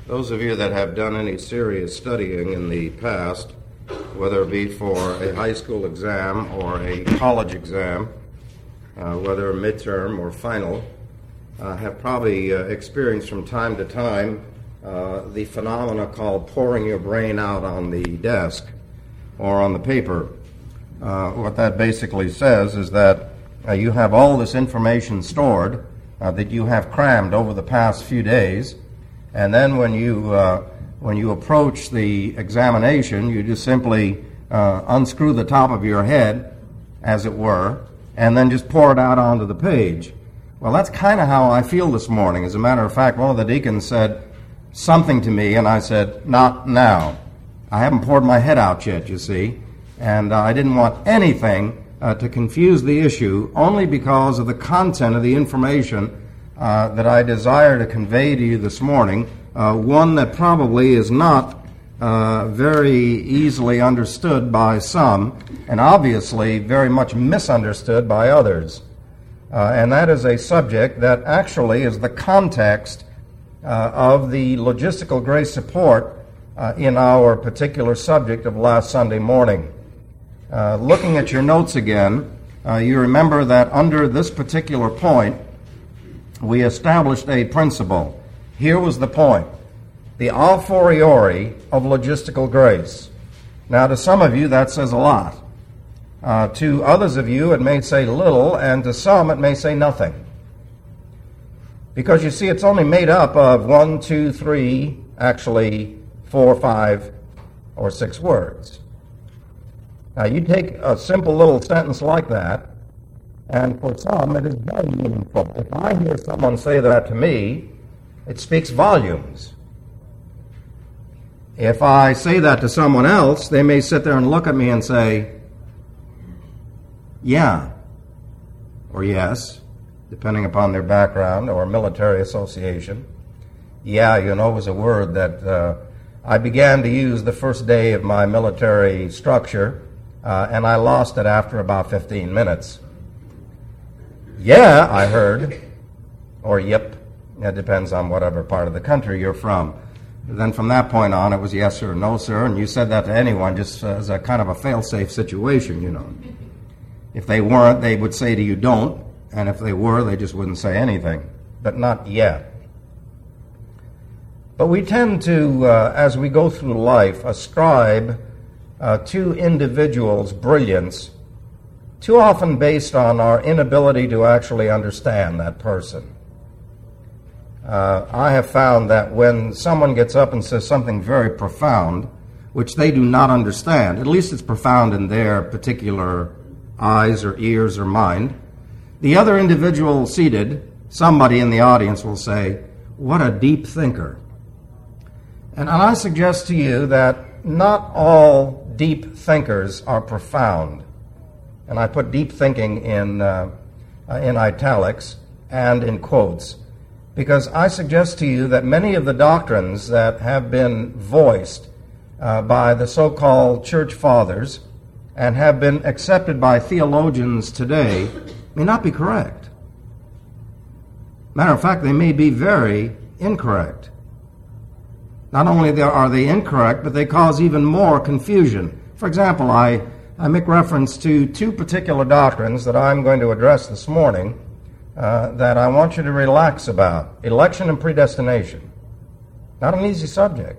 Those of you that have done any serious studying in the past, whether it be for a high school exam or a college exam, whether a midterm or final, have probably experienced from time to time the phenomena called pouring your brain out on the desk or on the paper. What that basically says is that you have all this information stored that you have crammed over the past few days, and then when you approach the examination, you just simply unscrew the top of your head, as it were, and then just pour it out onto the page. Well, that's kind of how I feel this morning. As a matter of fact, one of the deacons said something to me, and I said, "Not now." I haven't poured my head out yet, you see, and I didn't want anything to confuse the issue, only because of the content of the information that I desire to convey to you this morning, one that probably is not very easily understood by some, and obviously very much misunderstood by others. And that is a subject that actually is the context of the logistical grace support in our particular subject of last Sunday morning. Looking at your notes again, you remember that under this particular point, we established a principle. Here was the point: the a fortiori of logistical grace. Now, to some of you, that says a lot. To others of you, it may say little, and to some, it may say nothing. Because you see, it's only made up of 1, 2, 3, actually 4, 5, or 6 words. Now, you take a simple little sentence like that, and for some, it is very meaningful. If I hear someone say that to me, it speaks volumes. If I say that to someone else, they may sit there and look at me and say, "Yeah," or "yes," depending upon their background or military association. "Yeah, you know, was a word that I began to use the first day of my military structure, and I lost it after about 15 minutes. "Yeah," I heard, or "yep." It depends on whatever part of the country you're from. Then from that point on, it was "yes, sir," "no, sir," and you said that to anyone just as a kind of a fail-safe situation, you know. If they weren't, they would say to you, "Don't," and if they were, they just wouldn't say anything, but not yet. But we tend to, as we go through life, ascribe to individuals' brilliance too often based on our inability to actually understand that person. I have found that when someone gets up and says something very profound, which they do not understand, at least it's profound in their particular eyes or ears or mind, the other individual seated, somebody in the audience, will say, "What a deep thinker." And I suggest to you that not all deep thinkers are profound. And I put deep thinking in italics and in quotes, because I suggest to you that many of the doctrines that have been voiced by the so-called church fathers and have been accepted by theologians today may not be correct. Matter of fact, they may be very incorrect. Not only are they incorrect, but they cause even more confusion. For example, I make reference to 2 particular doctrines that I'm going to address this morning that I want you to relax about: election and predestination. Not an easy subject.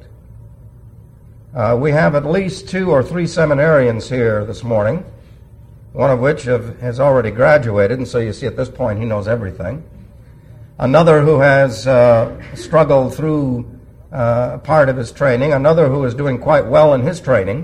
We have at least 2 or 3 seminarians here this morning, one of which has already graduated, and so you see at this point he knows everything. Another who has struggled through part of his training, another who is doing quite well in his training.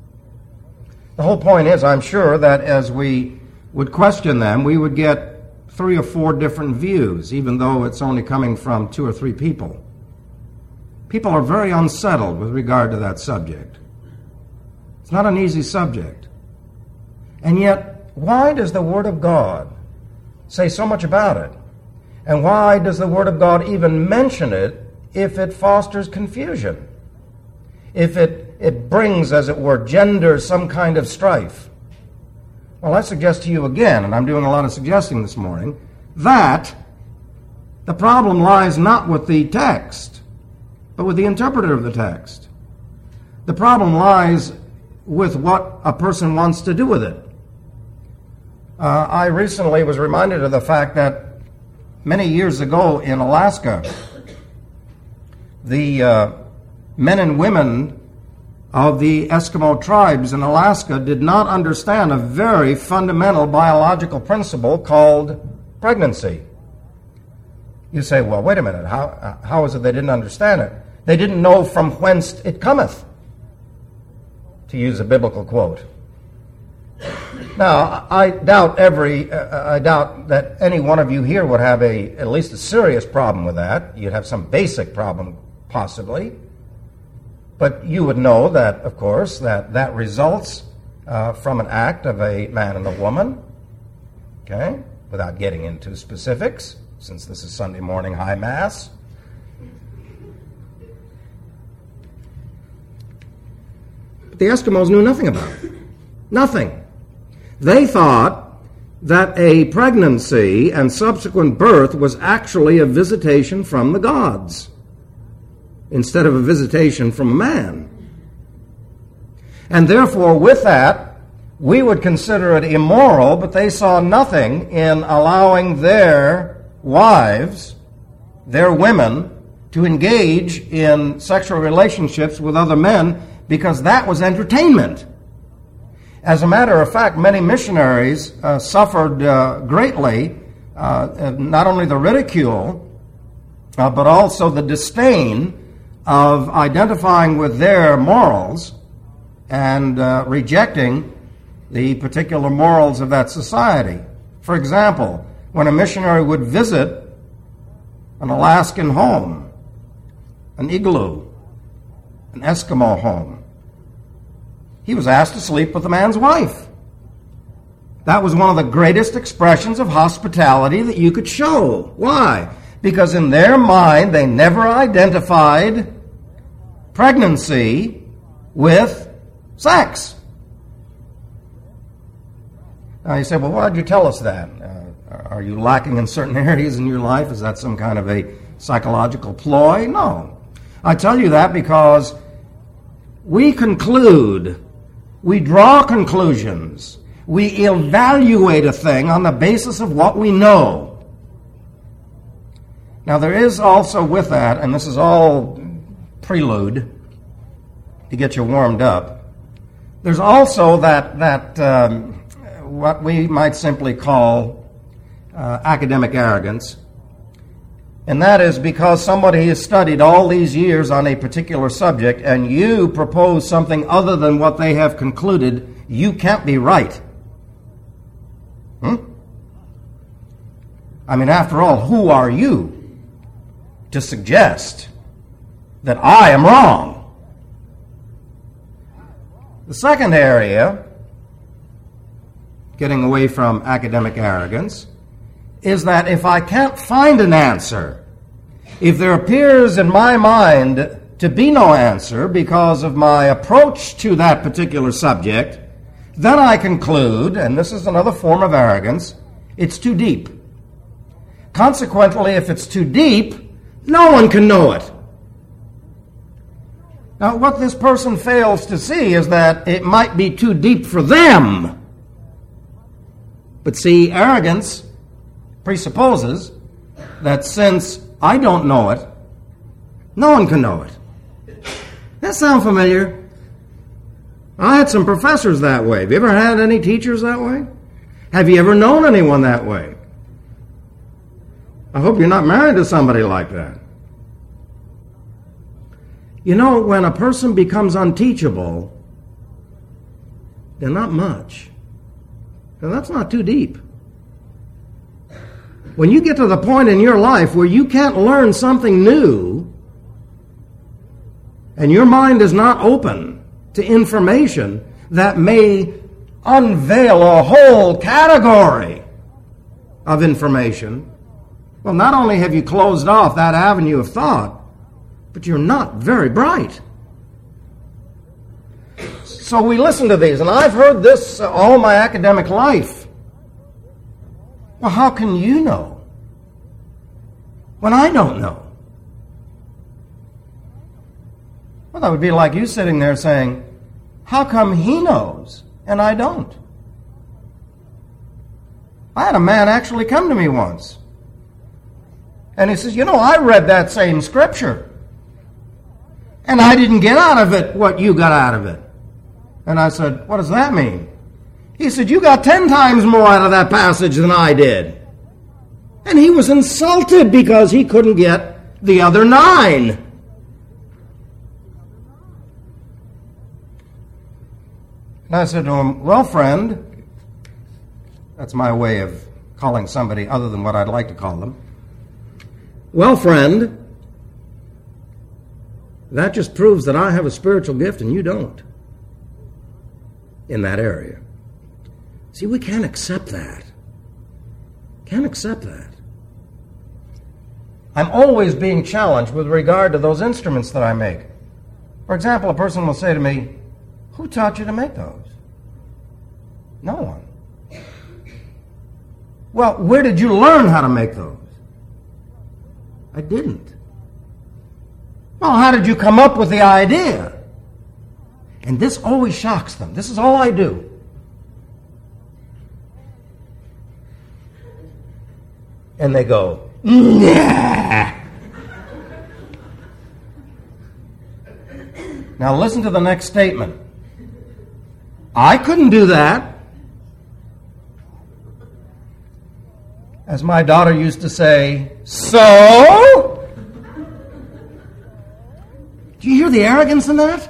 The whole point is, I'm sure that as we would question them, we would get 3 or 4 different views, even though it's only coming from 2 or 3 people. People are very unsettled with regard to that subject. It's not an easy subject. And yet, why does the Word of God say so much about it? And why does the Word of God even mention it if it fosters confusion? If it brings, as it were, genders some kind of strife? Well, I suggest to you again, and I'm doing a lot of suggesting this morning, that the problem lies not with the text, but with the interpreter of the text. The problem lies with what a person wants to do with it. I recently was reminded of the fact that many years ago in Alaska, the men and women of the Eskimo tribes in Alaska did not understand a very fundamental biological principle called pregnancy. You say, well, wait a minute, how is it they didn't understand it? They didn't know from whence it cometh, to use a biblical quote. Now, I doubt that any one of you here would have at least a serious problem with that. You'd have some basic problem, possibly. But you would know that, of course, that results from an act of a man and a woman, okay, without getting into specifics, since this is Sunday morning high mass. But the Eskimos knew nothing about it. Nothing. They thought that a pregnancy and subsequent birth was actually a visitation from the gods, instead of a visitation from a man. And therefore, with that, we would consider it immoral, but they saw nothing in allowing their wives, their women, to engage in sexual relationships with other men, because that was entertainment. As a matter of fact, many missionaries suffered greatly, not only the ridicule, but also the disdain of identifying with their morals and rejecting the particular morals of that society. For example, when a missionary would visit an Alaskan home, an igloo, an Eskimo home, he was asked to sleep with the man's wife. That was one of the greatest expressions of hospitality that you could show. Why? Because in their mind, they never identified pregnancy with sex. Now you say, well, why did you tell us that? Are you lacking in certain areas in your life? Is that some kind of a psychological ploy? No. I tell you that because we conclude, we draw conclusions, we evaluate a thing on the basis of what we know. Now there is also with that, and this is all prelude to get you warmed up, there's also that what we might simply call academic arrogance. And that is because somebody has studied all these years on a particular subject and you propose something other than what they have concluded, you can't be right. I mean, after all, who are you to suggest that I am wrong? The second area, getting away from academic arrogance, is that if I can't find an answer, if there appears in my mind to be no answer because of my approach to that particular subject, then I conclude, and this is another form of arrogance, it's too deep. Consequently, if it's too deep, no one can know it. Now, what this person fails to see is that it might be too deep for them. But see, arrogance presupposes that since I don't know it, no one can know it. That sound familiar? I had some professors that way. Have you ever had any teachers that way? Have you ever known anyone that way? I hope you're not married to somebody like that. You know, when a person becomes unteachable, they're not much. Now, that's not too deep. When you get to the point in your life where you can't learn something new, and your mind is not open to information that may unveil a whole category of information, well, not only have you closed off that avenue of thought, but you're not very bright. So we listen to these, and I've heard this all my academic life. Well, how can you know when I don't know? Well, that would be like you sitting there saying, how come he knows and I don't? I had a man actually come to me once. And he says, I read that same scripture. And I didn't get out of it what you got out of it. And I said, what does that mean? He said, you got 10 times more out of that passage than I did. And he was insulted because he couldn't get the other 9. And I said to him, well, friend, that's my way of calling somebody other than what I'd like to call them. Well, friend, that just proves that I have a spiritual gift and you don't in that area. See, we can't accept that. Can't accept that. I'm always being challenged with regard to those instruments that I make. For example, a person will say to me, who taught you to make those? No one. Well, where did you learn how to make those? I didn't. Well, how did you come up with the idea? And this always shocks them. This is all I do. And they go, nah. Now listen to the next statement. I couldn't do that. As my daughter used to say, so? Do you hear the arrogance in that?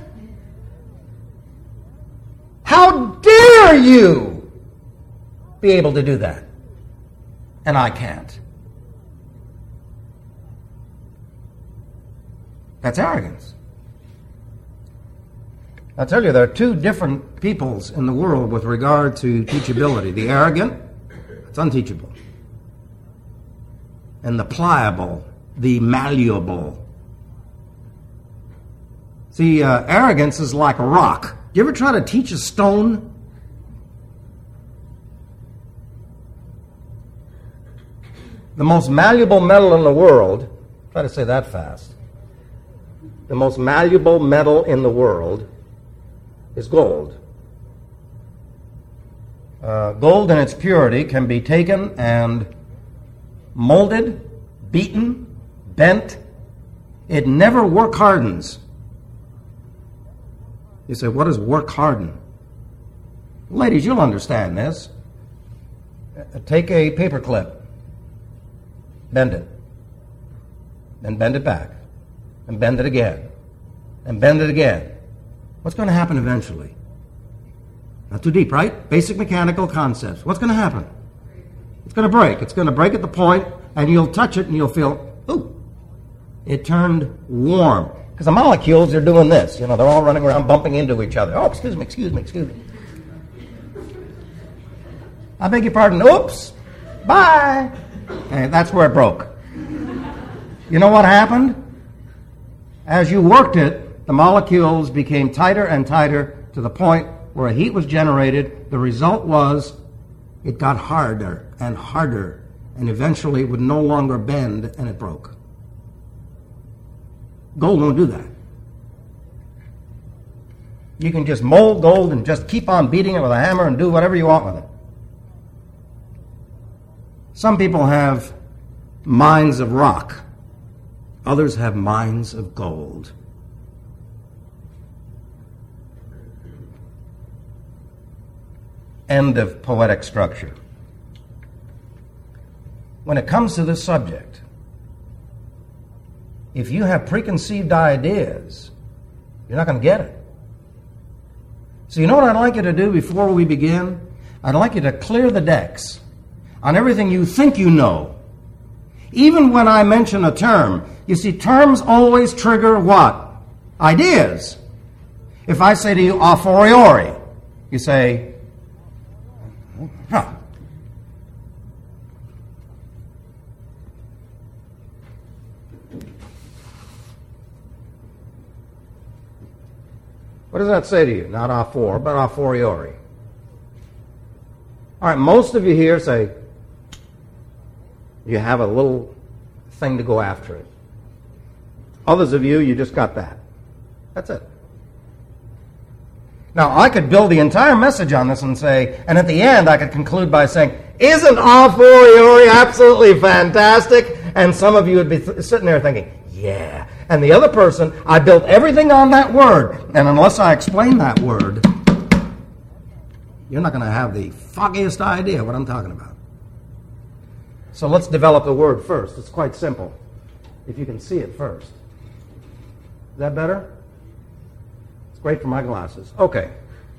How dare you be able to do that? And I can't. That's arrogance. I tell you, there are 2 different peoples in the world with regard to teachability. The arrogant, it's unteachable. And the pliable, the malleable. See, arrogance is like a rock. Do you ever try to teach a stone? The most malleable metal in the world, try to say that fast. The most malleable metal in the world is gold. Gold in its purity can be taken and molded, beaten, bent. It never work hardens. You say, what does work harden? Ladies, you'll understand this. Take a paper clip, bend it, then bend it back, and bend it again, and bend it again. What's going to happen eventually? Not too deep, right? Basic mechanical concepts. What's going to happen? It's going to break. It's going to break at the point, and you'll touch it, and you'll feel, ooh, it turned warm. Because the molecules are doing this. They're all running around bumping into each other. Oh, excuse me. I beg your pardon. Oops. Bye. And that's where it broke. You know what happened? As you worked it, the molecules became tighter and tighter to the point where a heat was generated. The result was it got harder and harder, and eventually it would no longer bend, and it broke. Gold won't do that. You can just mold gold and just keep on beating it with a hammer and do whatever you want with it. Some people have minds of rock. Others have minds of gold. End of poetic structure. When it comes to this subject, if you have preconceived ideas, you're not going to get it. So you know what I'd like you to do before we begin? I'd like you to clear the decks on everything you think you know. Even when I mention a term, you see, terms always trigger what? Ideas. If I say to you, a fortiori, you say, huh. What does that say to you? Not a for, but a fortiori. All right, most of you here say, you have a little thing to go after it. Others of you, you just got that. That's it. Now, I could build the entire message on this and say, and at the end I could conclude by saying, isn't a fortiori absolutely fantastic? And some of you would be sitting there thinking, yeah. And the other person, I built everything on that word. And unless I explain that word, you're not going to have the foggiest idea what I'm talking about. So let's develop the word first. It's quite simple. If you can see it first. Is that better? It's great for my glasses. Okay.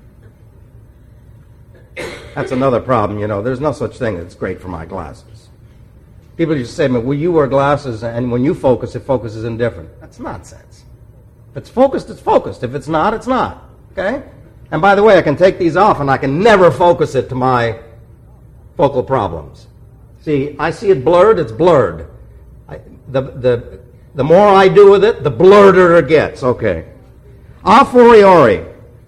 That's another problem, you know. There's no such thing that's great for my glasses. People used to say, well, you wear glasses, and when you focus, it focuses indifferent. That's nonsense. If it's focused, it's focused. If it's not, it's not. Okay? And by the way, I can take these off, and I can never focus it to my focal problems. See, I see it blurred, it's blurred. The more I do with it, the blurred it gets. Okay. A fortiori.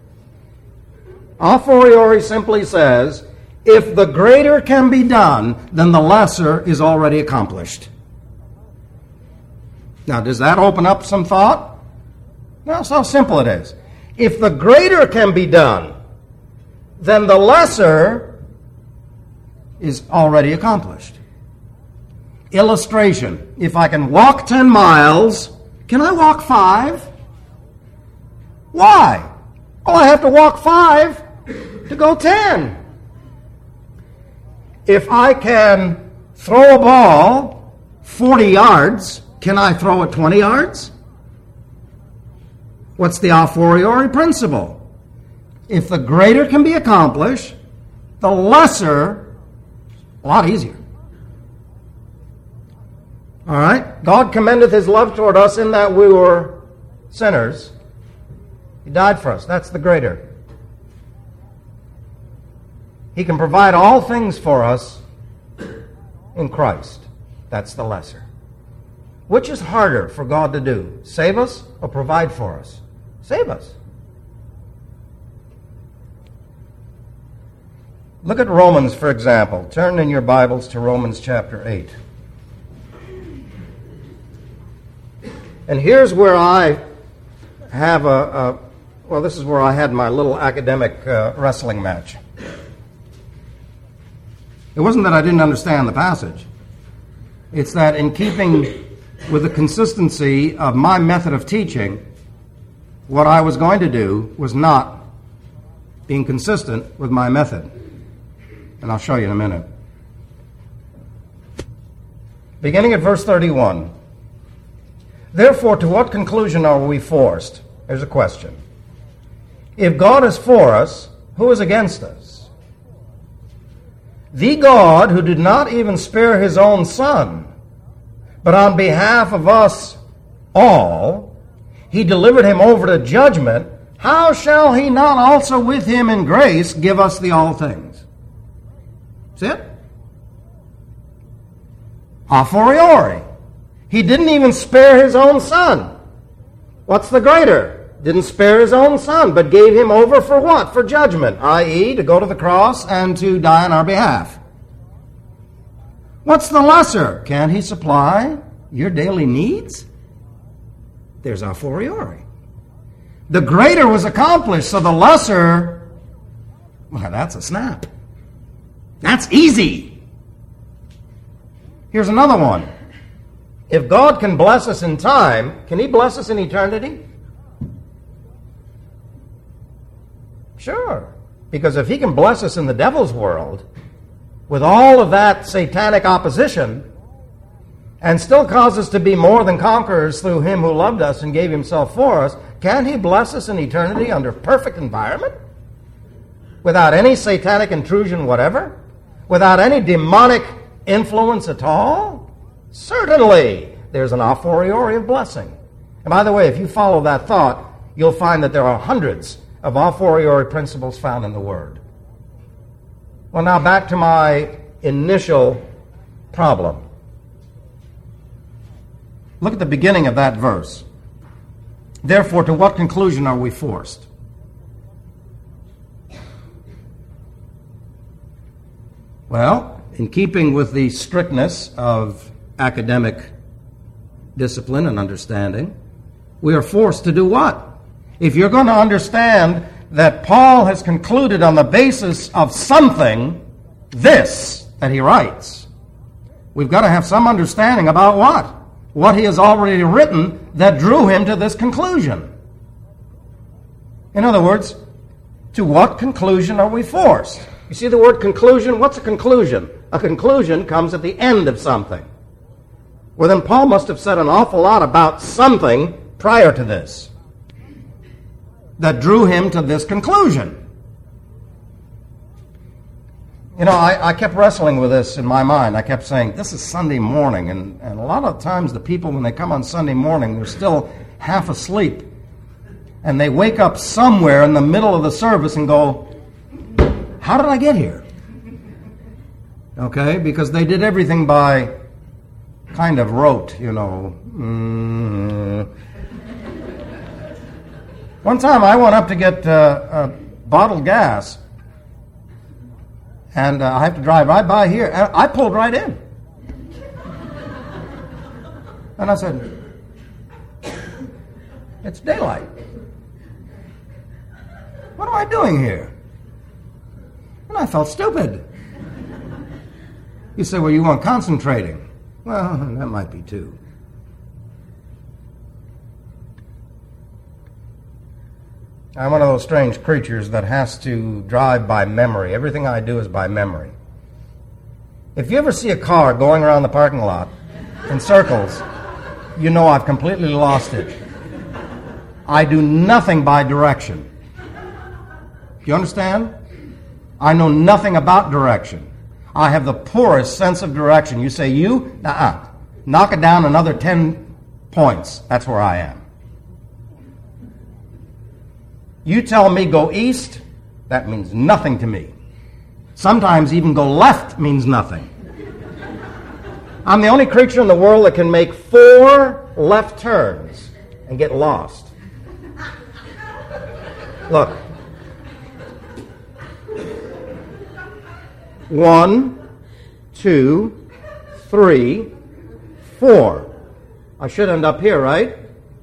A fortiori simply says, if the greater can be done, then the lesser is already accomplished. Now, does that open up some thought? That's how simple it is. If the greater can be done, then the lesser is already accomplished. Illustration. If I can walk 10 miles, can I walk 5? Why? Well, I have to walk 5 to go 10. If I can throw a ball 40 yards, can I throw it 20 yards? What's the a fortiori principle? If the greater can be accomplished, the lesser, a lot easier. All right? God commendeth his love toward us in that we were sinners. He died for us. That's the greater. He can provide all things for us in Christ. That's the lesser. Which is harder for God to do? Save us or provide for us? Save us. Look at Romans, for example. Turn in your Bibles to Romans chapter 8. And here's where I have this is where I had my little academic wrestling match. It wasn't that I didn't understand the passage. It's that in keeping with the consistency of my method of teaching, what I was going to do was not being consistent with my method. And I'll show you in a minute. Beginning at verse 31. Therefore, to what conclusion are we forced? There's a question. If God is for us, who is against us? The God who did not even spare his own Son, but on behalf of us all, he delivered him over to judgment, how shall he not also with him in grace give us the all things? See it? A fortiori. He didn't even spare his own Son. What's the greater? Didn't spare his own Son, but gave him over for what? For judgment, i.e., to go to the cross and to die on our behalf. What's the lesser? Can he supply your daily needs? There's a fortiori. The greater was accomplished, so the lesser, well, that's a snap. That's easy. Here's another one. If God can bless us in time, can he bless us in eternity? Sure. Because if he can bless us in the devil's world, with all of that satanic opposition, and still cause us to be more than conquerors through him who loved us and gave himself for us, can he bless us in eternity under perfect environment? Without any satanic intrusion whatever? Without any demonic influence at all? Certainly, there's an a fortiori of blessing. And by the way, if you follow that thought, you'll find that there are hundreds of a fortiori principles found in the Word. Well, now back to my initial problem. Look at the beginning of that verse. Therefore, to what conclusion are we forced? Well, in keeping with the strictness of academic discipline and understanding, we are forced to do what? If you're going to understand that Paul has concluded on the basis of something, this that he writes, we've got to have some understanding about what? What he has already written that drew him to this conclusion. In other words, to what conclusion are we forced? You see the word conclusion? What's a conclusion? A conclusion comes at the end of something. Well, then Paul must have said an awful lot about something prior to this that drew him to this conclusion. You know, I kept wrestling with this in my mind. I kept saying, this is Sunday morning, and a lot of times the people, when they come on Sunday morning, they're still half asleep. And they wake up somewhere in the middle of the service and go, how did I get here? Okay, because they did everything by kind of rote, you know. One time I went up to get bottled gas, and I have to drive right by here. I pulled right in. And I said, it's daylight. What am I doing here? And I felt stupid. You say, well, you weren't concentrating. Well, that might be too. I'm one of those strange creatures that has to drive by memory. Everything I do is by memory. If you ever see a car going around the parking lot in circles, you know I've completely lost it. I do nothing by direction. Do you understand? I know nothing about direction. I have the poorest sense of direction. You say, you? Knock it down another 10 points. That's where I am. You tell me go east, that means nothing to me. Sometimes even go left means nothing. I'm the only creature in the world that can make 4 left turns and get lost. Look. 1, 2, 3, 4. I should end up here, right?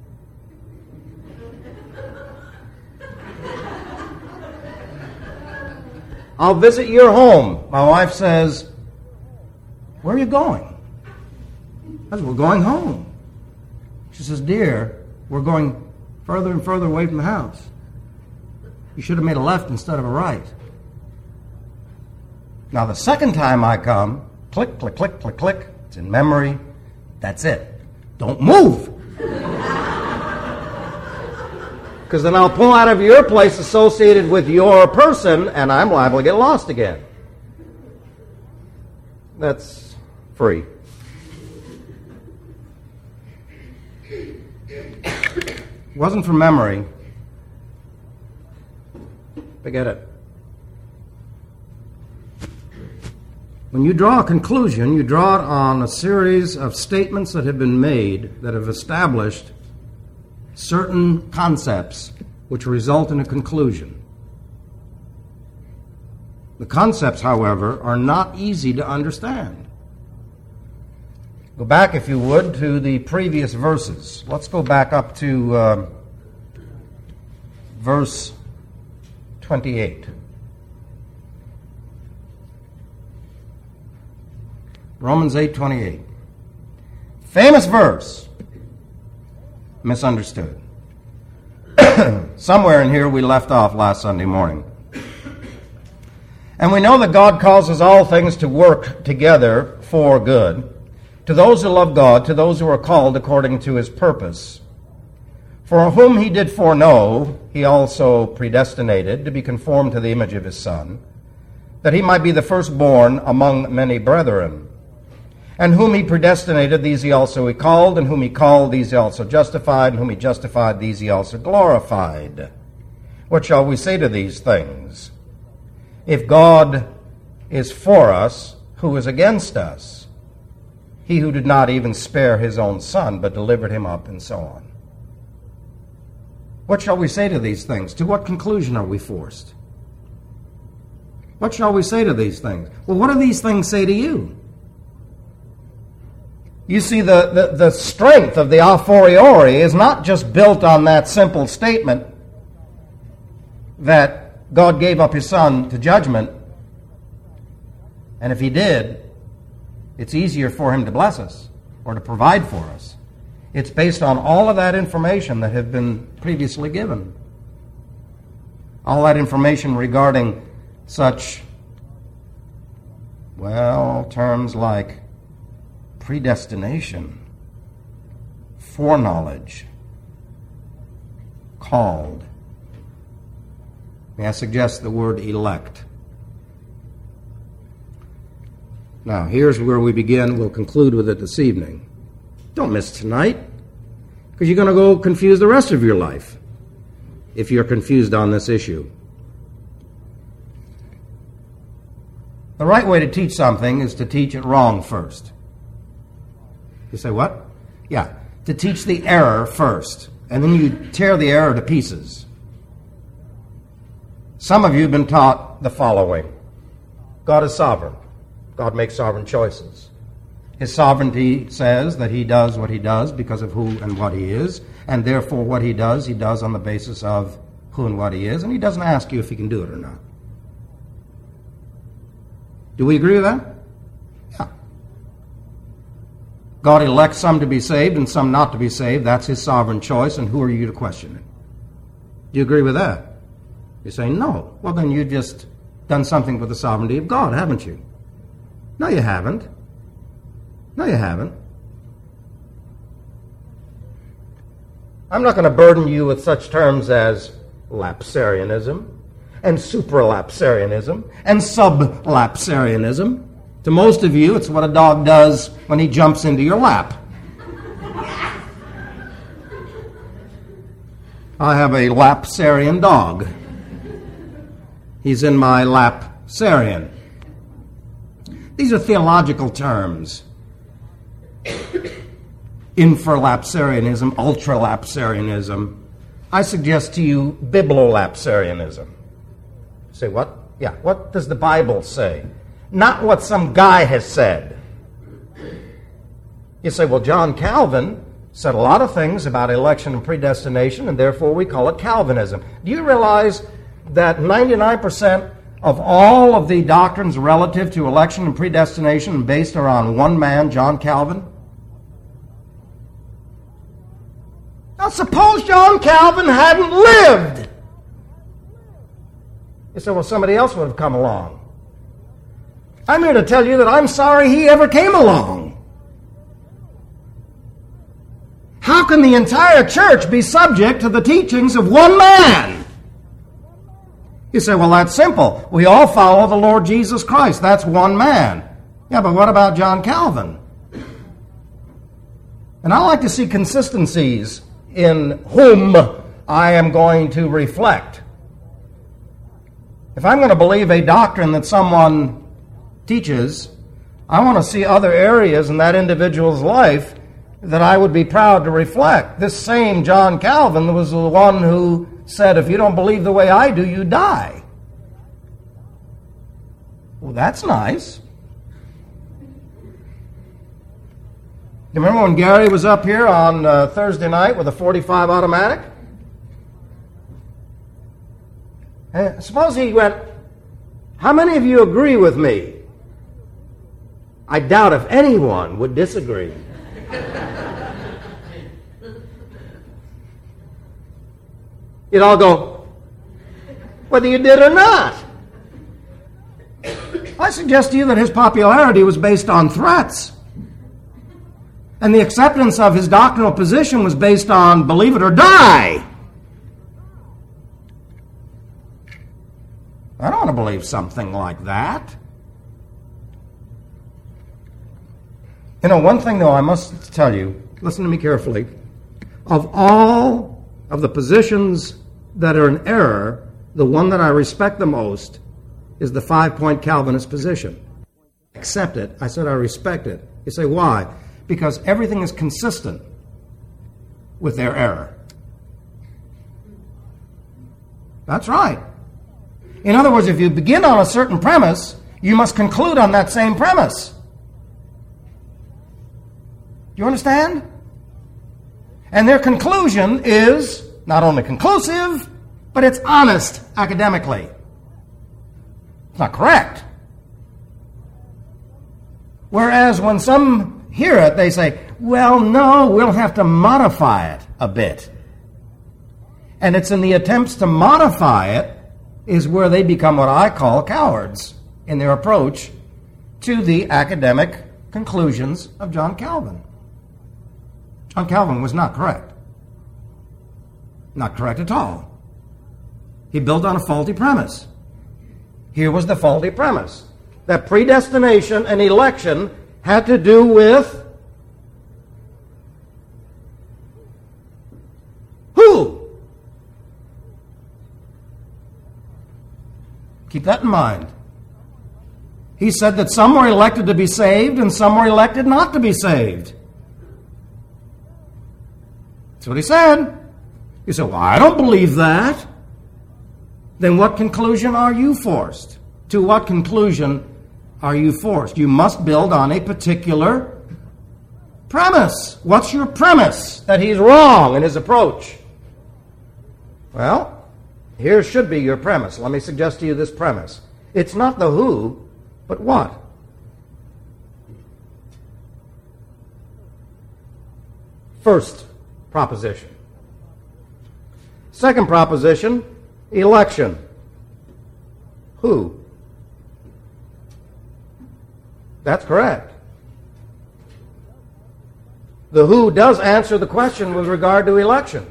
I'll visit your home. My wife says, where are you going? I said, we're going home. She says, dear, we're going further and further away from the house. You should have made a left instead of a right. Now, the second time I come, click, click, click, click, click. It's in memory. That's it. Don't move. Because then I'll pull out of your place associated with your person, and I'm liable to get lost again. That's free. Wasn't from memory. Forget it. When you draw a conclusion, you draw it on a series of statements that have been made that have established certain concepts which result in a conclusion. The concepts, however, are not easy to understand. Go back, if you would, to the previous verses. Let's go back up to verse 28. Romans 8:28. Famous verse. Misunderstood. Somewhere in here we left off last Sunday morning. And we know that God causes all things to work together for good, to those who love God, to those who are called according to his purpose. For whom he did foreknow, he also predestinated to be conformed to the image of his Son, that he might be the firstborn among many brethren. And whom he predestinated, these he also called, and whom he called, these he also justified, and whom he justified, these he also glorified. What shall we say to these things? If God is for us, who is against us? He who did not even spare his own Son, but delivered him up, and so on. What shall we say to these things? To what conclusion are we forced? What shall we say to these things? Well, what do these things say to you? You see, the strength of the a fortiori is not just built on that simple statement, that God gave up his Son to judgment, and if he did, it's easier for him to bless us or to provide for us. It's based on all of that information that had been previously given. All that information regarding such, terms like predestination, foreknowledge, called. May I suggest the word elect? Now, here's where we begin. We'll conclude with it this evening. Don't miss tonight, because you're going to go confuse the rest of your life if you're confused on this issue. The right way to teach something is to teach it wrong first. You say, what? Yeah, to teach the error first, and then you tear the error to pieces. Some of you have been taught the following. God is sovereign. God makes sovereign choices. His sovereignty says that he does what he does because of who and what he is, and therefore what he does on the basis of who and what he is, and he doesn't ask you if he can do it or not. Do we agree with that? Yeah. God elects some to be saved and some not to be saved. That's his sovereign choice, and who are you to question it? Do you agree with that? You say, no. Well, then you've just done something with the sovereignty of God, haven't you? No, you haven't. No, you haven't. I'm not going to burden you with such terms as lapsarianism and supralapsarianism and sublapsarianism. To most of you, it's what a dog does when he jumps into your lap. I have a lapsarian dog. He's in my lapsarian. These are theological terms. Infralapsarianism, ultralapsarianism. I suggest to you biblolapsarianism. Say what? Yeah, what does the Bible say? Not what some guy has said. You say, well, John Calvin said a lot of things about election and predestination, and therefore we call it Calvinism. Do you realize that 99% of all of the doctrines relative to election and predestination are based around one man, John Calvin? Now, suppose John Calvin hadn't lived. You say, well, somebody else would have come along. I'm here to tell you that I'm sorry he ever came along. How can the entire church be subject to the teachings of one man? You say, well, that's simple. We all follow the Lord Jesus Christ. That's one man. Yeah, but what about John Calvin? And I like to see consistencies in whom I am going to reflect. If I'm going to believe a doctrine that someone teaches, I want to see other areas in that individual's life that I would be proud to reflect. This same John Calvin was the one who said, if you don't believe the way I do, you die. Well, that's nice. You remember when Gary was up here on Thursday night with a .45 automatic? And suppose he went, how many of you agree with me? I doubt if anyone would disagree. You'd all go, whether you did or not. I suggest to you that his popularity was based on threats. And the acceptance of his doctrinal position was based on believe it or die. I don't want to believe something like that. You know, one thing, though, I must tell you, listen to me carefully. Of all of the positions that are in error, the one that I respect the most is the 5-point Calvinist position. Accept it. I said I respect it. You say, why? Because everything is consistent with their error. That's right. In other words, if you begin on a certain premise, you must conclude on that same premise. Do you understand? And their conclusion is not only conclusive, but it's honest academically. It's not correct. Whereas when some hear it, they say, well, no, we'll have to modify it a bit. And it's in the attempts to modify it is where they become what I call cowards in their approach to the academic conclusions of John Calvin. John Calvin was not correct. Not correct at all. He built on a faulty premise. Here was the faulty premise, that predestination and election had to do with who? Keep that in mind. He said that some were elected to be saved and some were elected not to be saved. That's what he said. You say, well, I don't believe that. Then what conclusion are you forced? To what conclusion are you forced? You must build on a particular premise. What's your premise? That he's wrong in his approach. Well, here should be your premise. Let me suggest to you this premise. It's not the who, but what. First proposition. Second proposition, election. Who? That's correct. The who does answer the question with regard to election.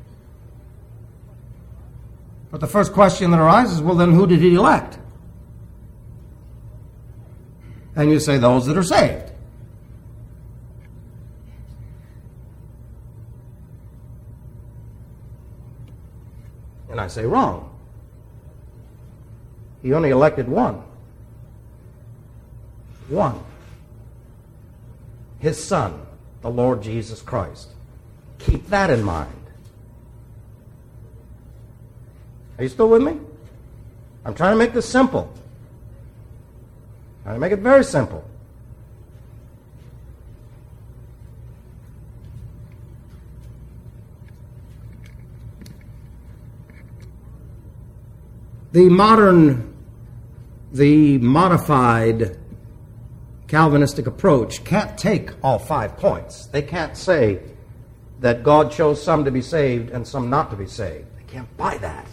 But the first question that arises, well, then who did he elect? And you say those that are saved. And I say wrong. He only elected one. One. His Son, the Lord Jesus Christ. Keep that in mind. Are you still with me? I'm trying to make this simple. Trying to make it very simple. The modified Calvinistic approach can't take all 5 points. They can't say that God chose some to be saved and some not to be saved. They can't buy that.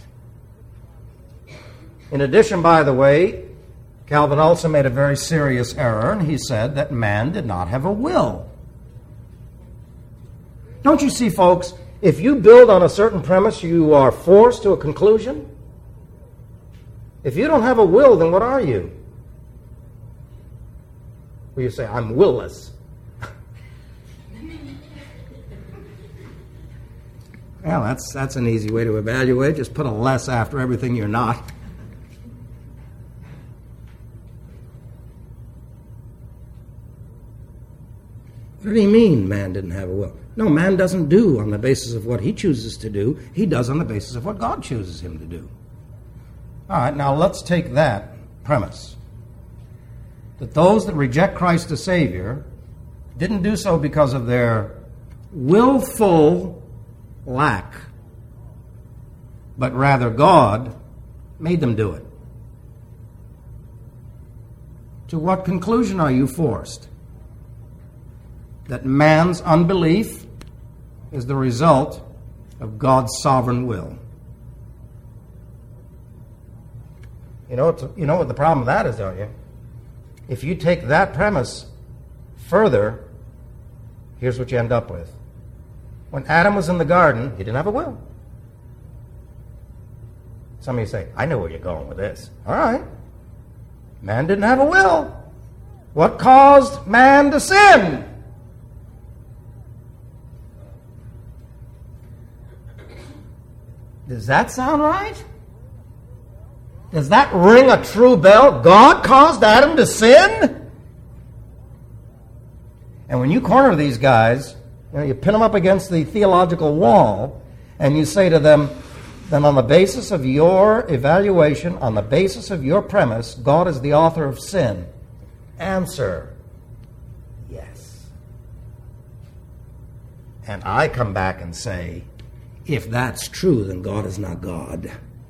In addition, by the way, Calvin also made a very serious error, and he said that man did not have a will. Don't you see, folks, if you build on a certain premise, you are forced to a conclusion? If you don't have a will, then what are you? Well, you say, I'm willless. Well, that's an easy way to evaluate. Just put a less after everything you're not. What did he mean man didn't have a will? No, man doesn't do on the basis of what he chooses to do. He does on the basis of what God chooses him to do. All right, now let's take that premise. That those that reject Christ as Savior didn't do so because of their willful lack, but rather God made them do it. To what conclusion are you forced? That man's unbelief is the result of God's sovereign will. You know what the problem with that is, don't you? If you take that premise further, here's what you end up with. When Adam was in the garden, he didn't have a will. Some of you say, I know where you're going with this. All right. Man didn't have a will. What caused man to sin? Does that sound right? Does that ring a true bell? God caused Adam to sin? And when you corner these guys, you pin them up against the theological wall, and you say to them, then on the basis of your evaluation, on the basis of your premise, God is the author of sin. Answer, yes. And I come back and say, If that's true, then God is not God.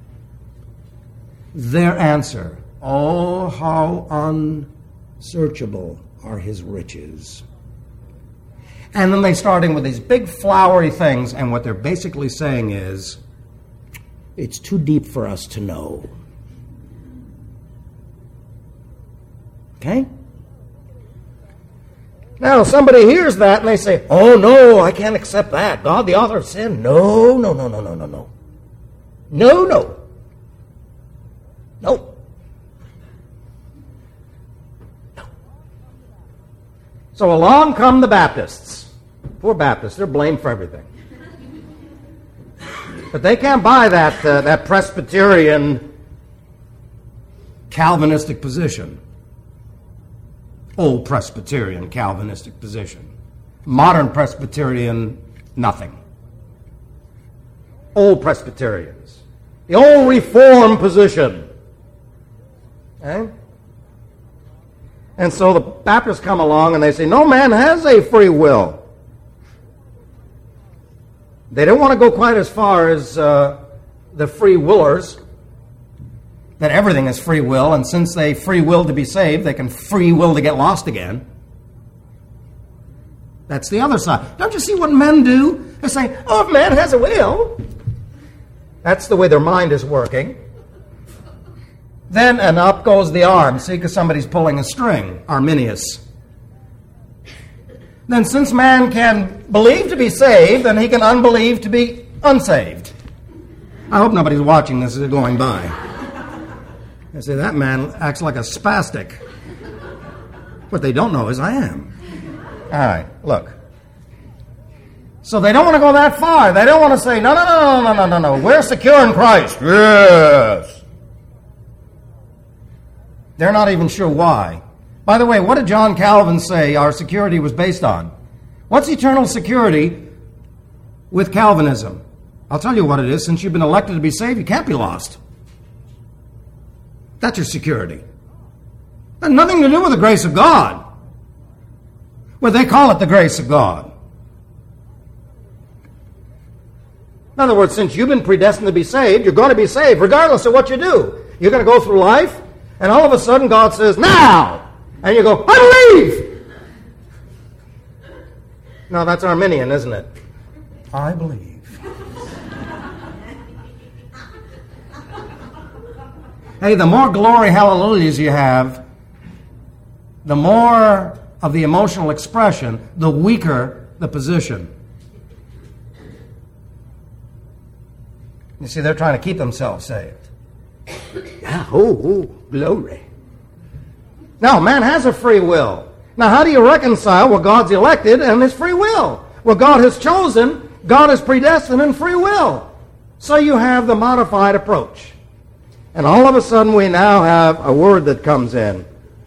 Their answer, oh, how unsearchable are his riches. And then they start in with these big flowery things, and what they're basically saying is, it's too deep for us to know. Okay? Now, somebody hears that and they say, oh, no, I can't accept that. God, the author of sin. No. So along come the Baptists. Poor Baptists, they're blamed for everything. But they can't buy that Presbyterian Calvinistic position. Old Presbyterian Calvinistic position. Modern Presbyterian, nothing. Old Presbyterians. The old Reformed position. Okay? And so the Baptists come along and they say, no man has a free will. They don't want to go quite as far as the free willers, that everything is free will, and since they free will to be saved, they can free will to get lost again. That's the other side. Don't you see what men do? They say, oh, if man has a will. That's the way their mind is working. Then, and up goes the arm, see, because somebody's pulling a string, Arminius. Then since man can believe to be saved, then he can unbelieve to be unsaved. I hope nobody's watching this as they're going by. I say, that man acts like a spastic. What they don't know is I am. All right, look. So they don't want to go that far. They don't want to say, no. We're secure in Christ. Yes. They're not even sure why. By the way, what did John Calvin say our security was based on? What's eternal security with Calvinism? I'll tell you what it is. Since you've been elected to be saved, you can't be lost. That's your security. It has nothing to do with the grace of God. Well, they call it the grace of God. In other words, since you've been predestined to be saved, you're going to be saved regardless of what you do. You're going to go through life, and all of a sudden God says, now! And you go, I believe! No, that's Arminian, isn't it? I believe. Hey, the more glory hallelujahs you have, the more of the emotional expression, the weaker the position. You see, they're trying to keep themselves saved. Yeah, glory. Now, man has a free will. Now, how do you reconcile what God's elected and his free will? Well, God has chosen, God is predestined and free will. So you have the modified approach. And all of a sudden we now have a word that comes in.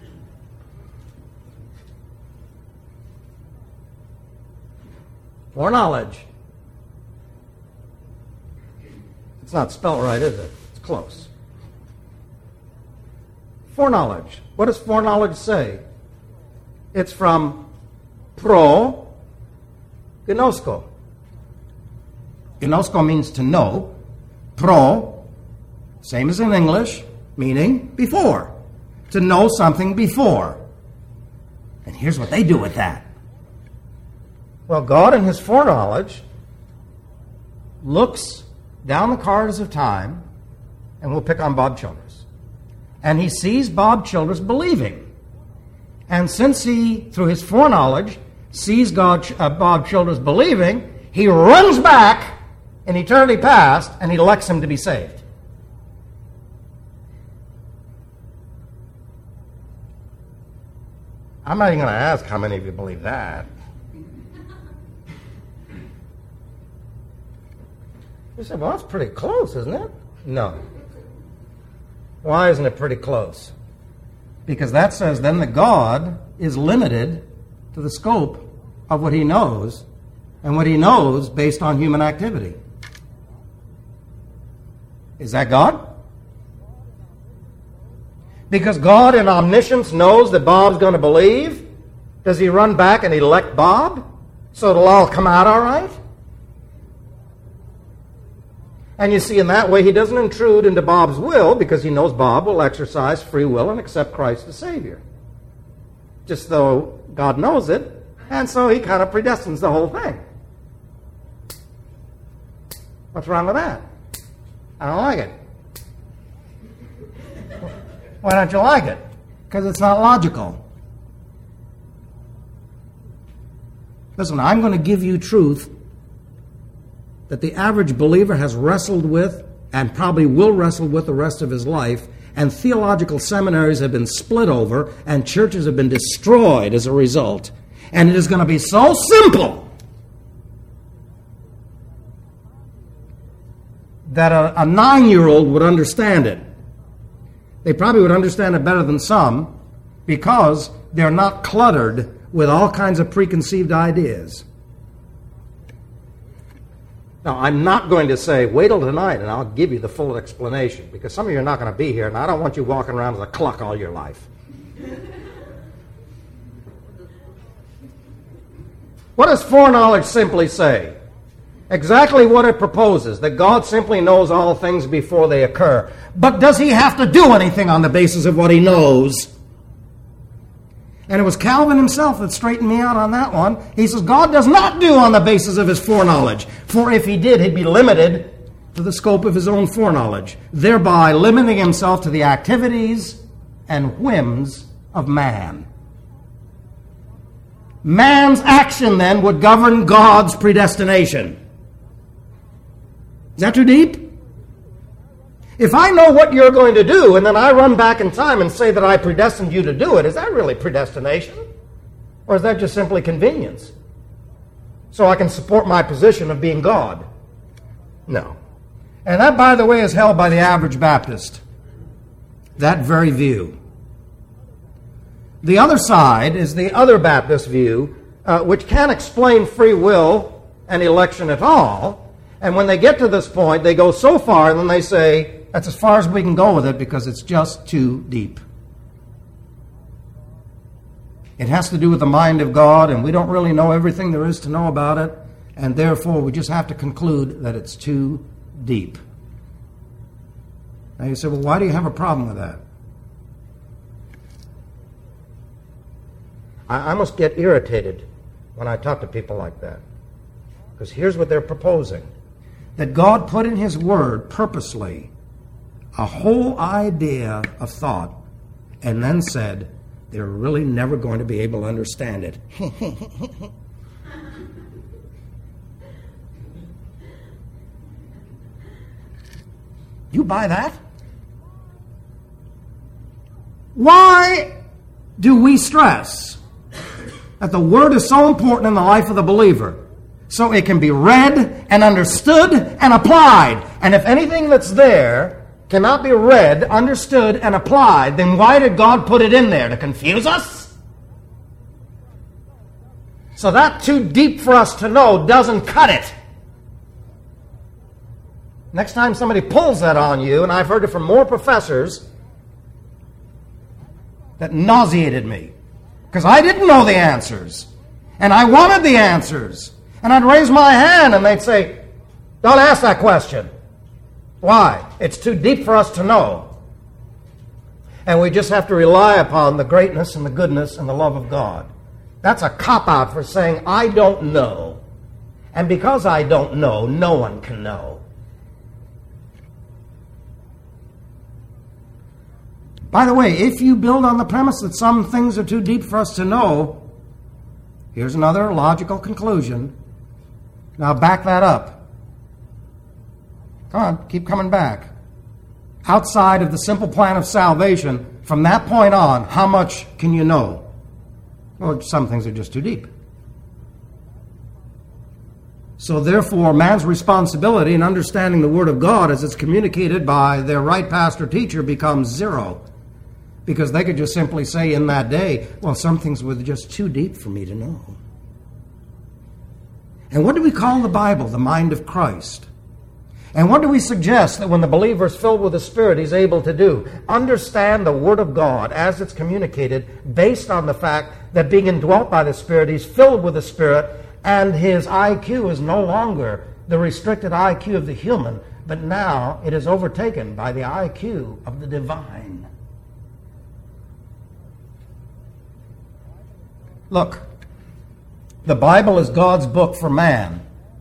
Foreknowledge. It's not spelled right, is it? It's close. Foreknowledge. What does foreknowledge say? It's from pro gnosko. Gnosko means to know. Pro, same as in English, meaning before. To know something before. And here's what they do with that. Well, God in his foreknowledge looks down the corridors of time, and we'll pick on Bob Childress. And he sees Bob Childress believing. And since he, through his foreknowledge, sees Bob Childress believing, he runs back in eternity past and he elects him to be saved. I'm not even going to ask how many of you believe that. You said, well, that's pretty close, isn't it? No. Why isn't it pretty close? Because that says then that God is limited to the scope of what he knows, and what he knows based on human activity. Is that God? Because God in omniscience knows that Bob's going to believe, does he run back and elect Bob so it'll all come out all right? And you see, in that way, he doesn't intrude into Bob's will because he knows Bob will exercise free will and accept Christ as Savior. Just though God knows it, and so he kind of predestines the whole thing. What's wrong with that? I don't like it. Why don't you like it? Because it's not logical. Listen, I'm going to give you truth that the average believer has wrestled with and probably will wrestle with the rest of his life, and theological seminaries have been split over, and churches have been destroyed as a result. And it is going to be so simple that a 9-year-old would understand it. They probably would understand it better than some because they're not cluttered with all kinds of preconceived ideas. Now, I'm not going to say, wait till tonight and I'll give you the full explanation, because some of you are not going to be here, and I don't want you walking around as a cluck all your life. What does foreknowledge simply say? Exactly what it proposes, that God simply knows all things before they occur. But does he have to do anything on the basis of what he knows? And it was Calvin himself that straightened me out on that one. He says, God does not do on the basis of his foreknowledge. For if he did, he'd be limited to the scope of his own foreknowledge, thereby limiting himself to the activities and whims of man. Man's action, then, would govern God's predestination. Is that too deep? If I know what you're going to do, and then I run back in time and say that I predestined you to do it, is that really predestination? Or is that just simply convenience? So I can support my position of being God? No. And that, by the way, is held by the average Baptist. That very view. The other side is the other Baptist view, which can't explain free will and election at all. And when they get to this point, they go so far, and then they say, that's as far as we can go with it because it's just too deep. It has to do with the mind of God, and we don't really know everything there is to know about it, and therefore we just have to conclude that it's too deep. Now you say, well, why do you have a problem with that? I must get irritated when I talk to people like that, because here's what they're proposing. That God put in his word purposely a whole idea of thought and then said they're really never going to be able to understand it. You buy that? Why do we stress that the word is so important in the life of the believer? So it can be read and understood and applied. And if anything that's there cannot be read, understood, and applied, then why did God put it in there? To confuse us? So that too deep for us to know doesn't cut it. Next time somebody pulls that on you, and I've heard it from more professors, that nauseated me. Because I didn't know the answers. And I wanted the answers. And I'd raise my hand and they'd say, don't ask that question. Why? It's too deep for us to know. And we just have to rely upon the greatness and the goodness and the love of God. That's a cop-out for saying, I don't know. And because I don't know, no one can know. By the way, if you build on the premise that some things are too deep for us to know, here's another logical conclusion. Now back that up. Come on, keep coming back. Outside of the simple plan of salvation, from that point on, how much can you know? Well, some things are just too deep. So therefore, man's responsibility in understanding the Word of God as it's communicated by their right pastor teacher becomes zero. Because they could just simply say in that day, well, some things were just too deep for me to know. And what do we call the Bible? The mind of Christ. And what do we suggest that when the believer is filled with the Spirit, he's able to do? Understand the Word of God as it's communicated based on the fact that being indwelt by the Spirit, he's filled with the Spirit, and his IQ is no longer the restricted IQ of the human, but now it is overtaken by the IQ of the divine. Look, the Bible is God's book for man.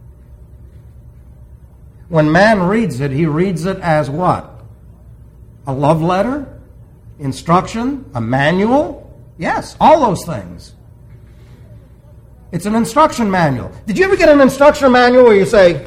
When man reads it, he reads it as what? A love letter? Instruction? A manual? Yes, all those things. It's an instruction manual. Did you ever get an instruction manual where you say,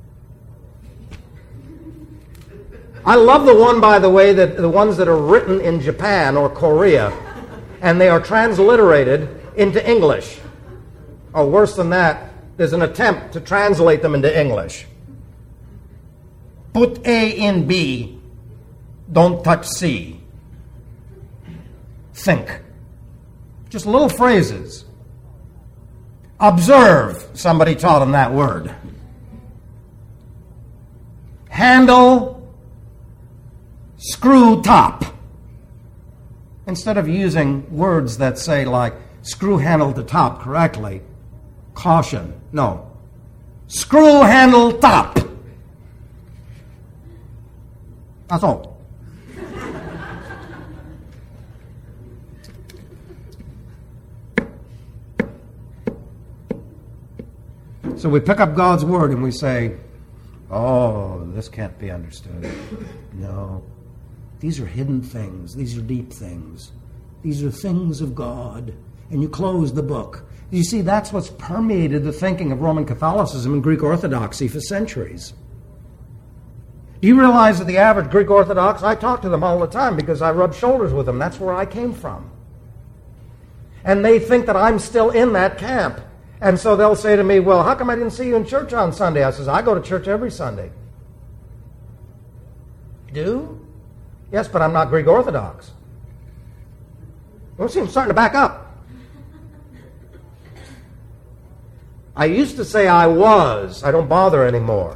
I love the one, by the way, that the ones that are written in Japan or Korea, and they are transliterated into English. Or worse than that, there's an attempt to translate them into English. Put A in B, don't touch C. Think. Just little phrases. Observe, somebody taught him that word. Handle, screw top. Instead of using words that say like, screw handle to top correctly, caution. No. Screw handle top. That's all. So we pick up God's word and we say, oh, this can't be understood. No. These are hidden things. These are deep things. These are things of God. And you close the book. You see, that's what's permeated the thinking of Roman Catholicism and Greek Orthodoxy for centuries. Do you realize that the average Greek Orthodox, I talk to them all the time because I rub shoulders with them. That's where I came from. And they think that I'm still in that camp. And so they'll say to me, well, how come I didn't see you in church on Sunday? I says, I go to church every Sunday. Do? Yes, but I'm not Greek Orthodox. Well, see, I'm starting to back up. I used to say I was. I don't bother anymore.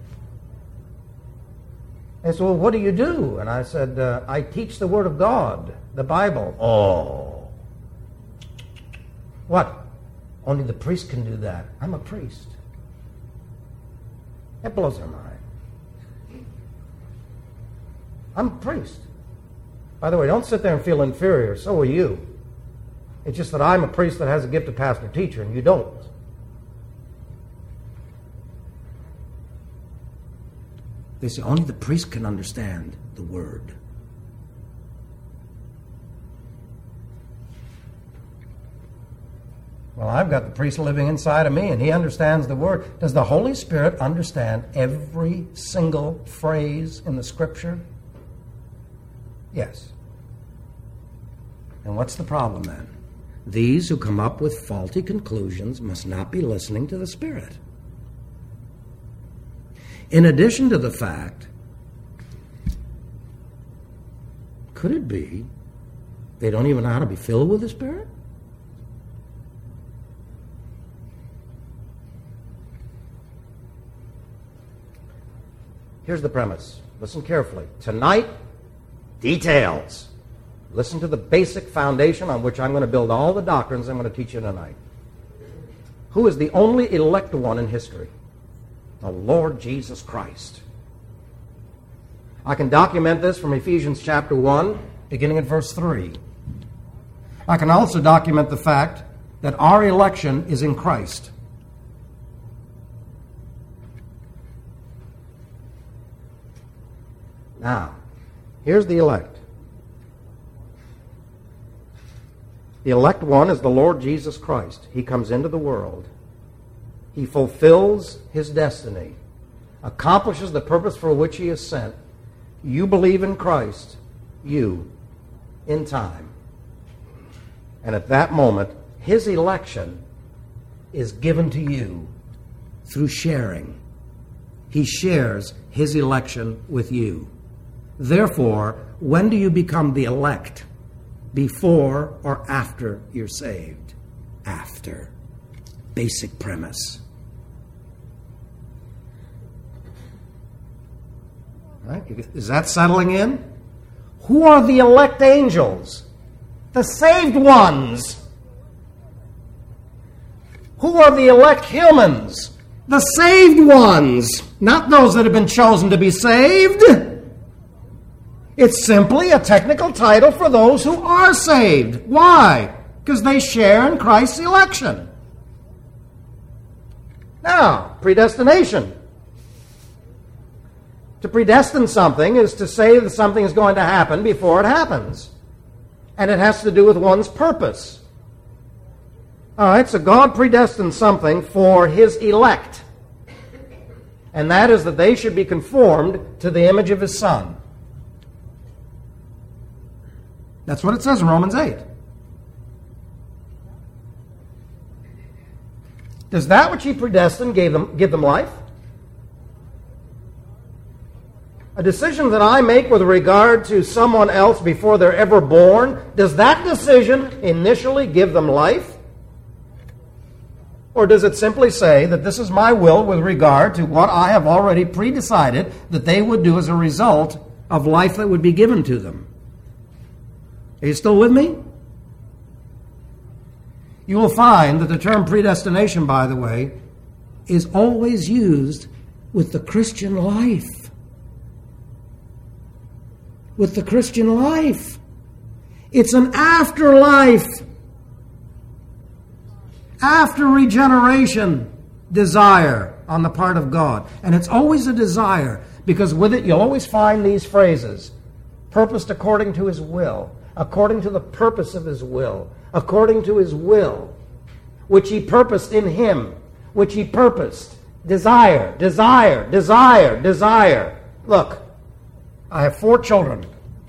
They said, well, what do you do? And I said, I teach the Word of God, the Bible. Oh. What? Only the priest can do that. I'm a priest. It blows their mind. I'm a priest. By the way, don't sit there and feel inferior. So are you. It's just that I'm a priest that has a gift of pastor-teacher, and you don't. They say only the priest can understand the Word. Well, I've got the priest living inside of me, and he understands the Word. Does the Holy Spirit understand every single phrase in the Scripture? Yes. And what's the problem then? These who come up with faulty conclusions must not be listening to the Spirit. In addition to the fact, could it be they don't even know how to be filled with the Spirit? Here's the premise. Listen carefully. Tonight, details. Listen to the basic foundation on which I'm going to build all the doctrines I'm going to teach you tonight. Who is the only elect one in history? The Lord Jesus Christ. I can document this from Ephesians chapter 1, beginning at verse 3. I can also document the fact that our election is in Christ. Now, here's the elect. The elect one is the Lord Jesus Christ. He comes into the world. He fulfills his destiny, accomplishes the purpose for which he is sent. You believe in Christ, you, in time. And at that moment, his election is given to you through sharing. He shares his election with you. Therefore, when do you become the elect? Before or after you're saved? After. Basic premise. Right? Is that settling in? Who are the elect angels? The saved ones. Who are the elect humans? The saved ones, not those that have been chosen to be saved. It's simply a technical title for those who are saved. Why? Because they share in Christ's election. Now, predestination. To predestine something is to say that something is going to happen before it happens. And it has to do with one's purpose. All right, so God predestined something for His elect. And that is that they should be conformed to the image of His Son. That's what it says in Romans 8. Does that which He predestined give them life? A decision that I make with regard to someone else before they're ever born, does that decision initially give them life? Or does it simply say that this is my will with regard to what I have already pre-decided that they would do as a result of life that would be given to them? Are you still with me? You will find that the term predestination, by the way, is always used with the Christian life. With the Christian life. It's an afterlife. After regeneration desire on the part of God. And it's always a desire, because with it you'll always find these phrases. Purposed according to His will. According to the purpose of His will. According to His will. Which He purposed in Him. Which He purposed. Desire, desire, desire, desire. Look. I have 4 children.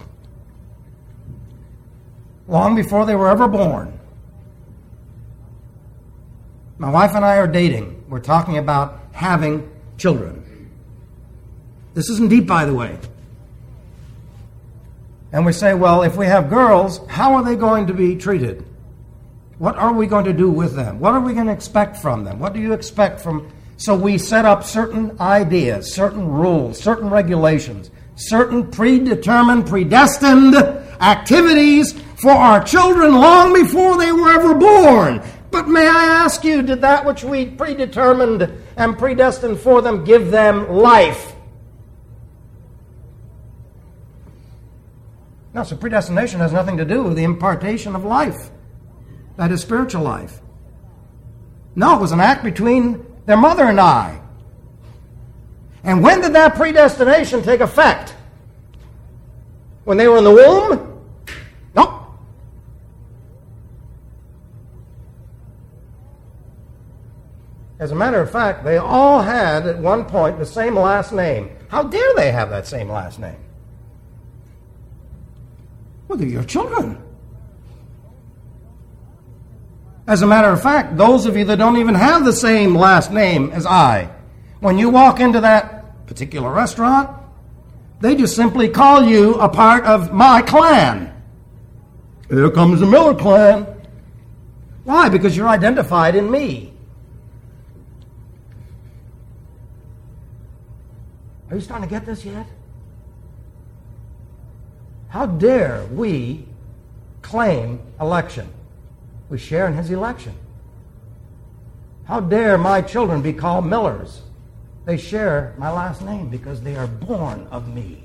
Long before they were ever born. My wife and I are dating. We're talking about having children. This isn't deep, by the way. And we say, well, if we have girls, how are they going to be treated? What are we going to do with them? What are we going to expect from them? What do you expect from... So we set up certain ideas, certain rules, certain regulations, certain predetermined, predestined activities for our children long before they were ever born. But may I ask you, did that which we predetermined and predestined for them give them life? No, so predestination has nothing to do with the impartation of life. That is spiritual life. No, it was an act between their mother and I. And when did that predestination take effect? When they were in the womb? Nope. As a matter of fact, they all had at one point the same last name. How dare they have that same last name? Well, they're your children. As a matter of fact, those of you that don't even have the same last name as I, when you walk into that particular restaurant, they just simply call you a part of my clan. Here comes the Miller clan. Why? Because you're identified in me. Are you starting to get this yet? How dare we claim election? We share in His election. How dare my children be called Millers? They share my last name because they are born of me.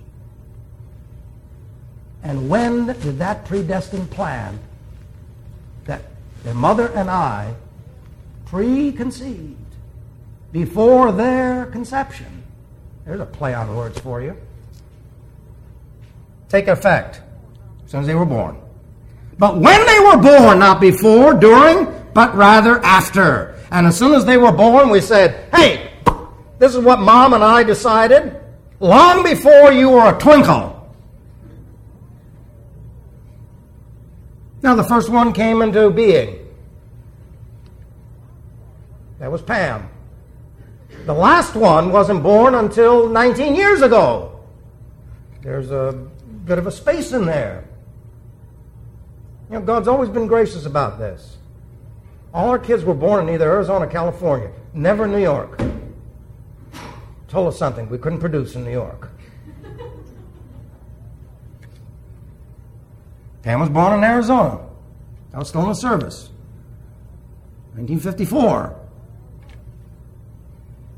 And when did that predestined plan that their mother and I preconceived before their conception? There's a play on words for you. Take effect as soon as they were born. But when they were born, not before, during, but rather after. And as soon as they were born, we said, hey, this is what Mom and I decided long before you were a twinkle. Now, the first one came into being. That was Pam. The last one wasn't born until 19 years ago. There's a bit of a space in there. You know, God's always been gracious about this. All our kids were born in either Arizona or California, never New York. Told us something we couldn't produce in New York. Pam was born in Arizona. I was still in the service. 1954.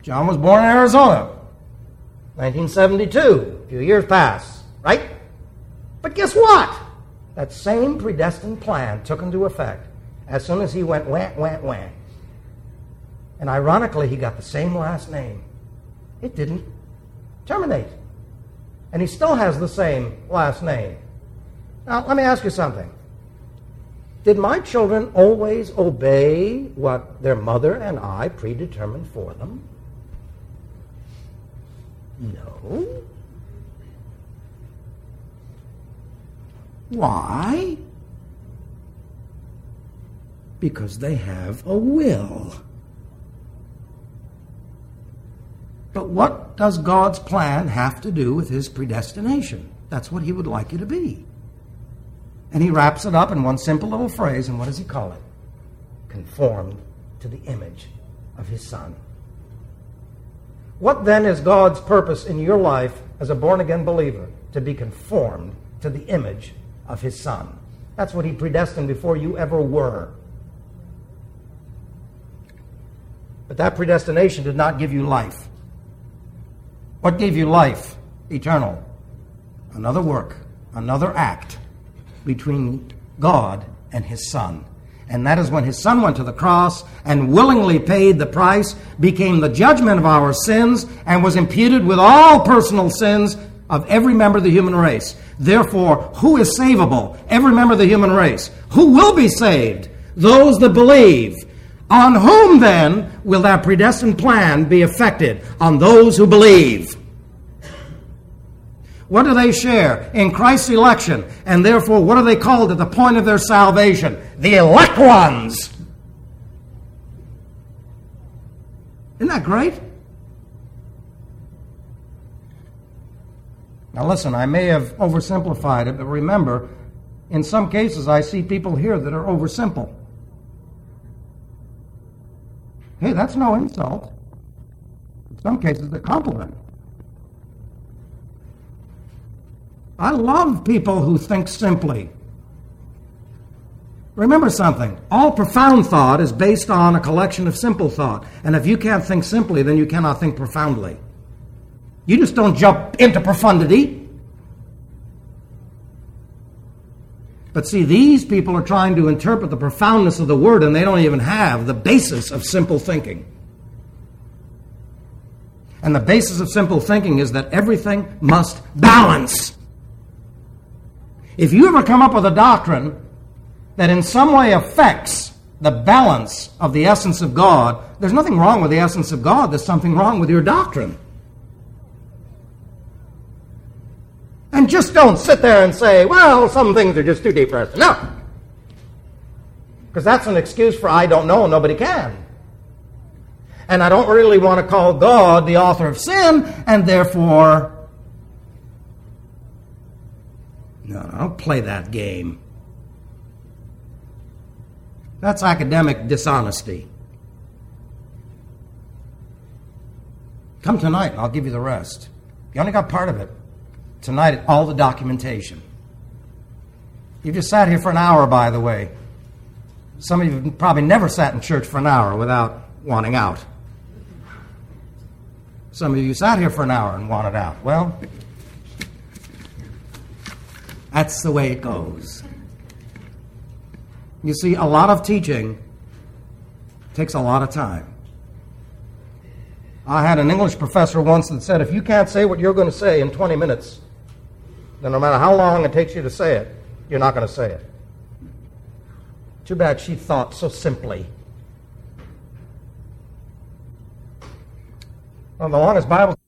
John was born in Arizona. 1972. A few years pass, right? But guess what? That same predestined plan took into effect as soon as he went wham, wham, wham. And ironically, he got the same last name. It didn't terminate. And he still has the same last name. Now, let me ask you something. Did my children always obey what their mother and I predetermined for them? No. Why? Because they have a will. But what does God's plan have to do with his predestination? That's what he would like you to be. And he wraps it up in one simple little phrase, and what does he call it? Conformed to the image of his Son. What then is God's purpose in your life as a born-again believer? To be conformed to the image of his Son. That's what he predestined before you ever were. But that predestination did not give you life. What gave you life? Eternal. Another work, another act between God and his Son. And that is when his Son went to the cross and willingly paid the price, became the judgment of our sins, and was imputed with all personal sins of every member of the human race. Therefore, who is savable? Every member of the human race. Who will be saved? Those that believe. On whom then will that predestined plan be effected? On those who believe. What do they share? In Christ's election. And therefore, what are they called at the point of their salvation? The elect ones. Isn't that great? Now listen, I may have oversimplified it, but remember, in some cases I see people here that are oversimple. Hey, that's no insult. In some cases, a compliment. I love people who think simply. Remember something. All profound thought is based on a collection of simple thought. And if you can't think simply, then you cannot think profoundly. You just don't jump into profundity. But see, these people are trying to interpret the profoundness of the word, and they don't even have the basis of simple thinking. And the basis of simple thinking is that everything must balance. If you ever come up with a doctrine that in some way affects the balance of the essence of God, there's nothing wrong with the essence of God. There's something wrong with your doctrine. And just don't sit there and say, well, some things are just too deep for us. No. Because that's an excuse for I don't know, nobody can. And I don't really want to call God the author of sin, and therefore, no, don't play that game. That's academic dishonesty. Come tonight, and I'll give you the rest. You only got part of it. Tonight, all the documentation. You just sat here for an hour, by the way. Some of you have probably never sat in church for an hour without wanting out. Some of you sat here for an hour and wanted out. Well, that's the way it goes. You see, a lot of teaching takes a lot of time. I had an English professor once that said, if you can't say what you're going to say in 20 minutes, then no matter how long it takes you to say it, you're not going to say it. Too bad she thought so simply. Well, the longest Bible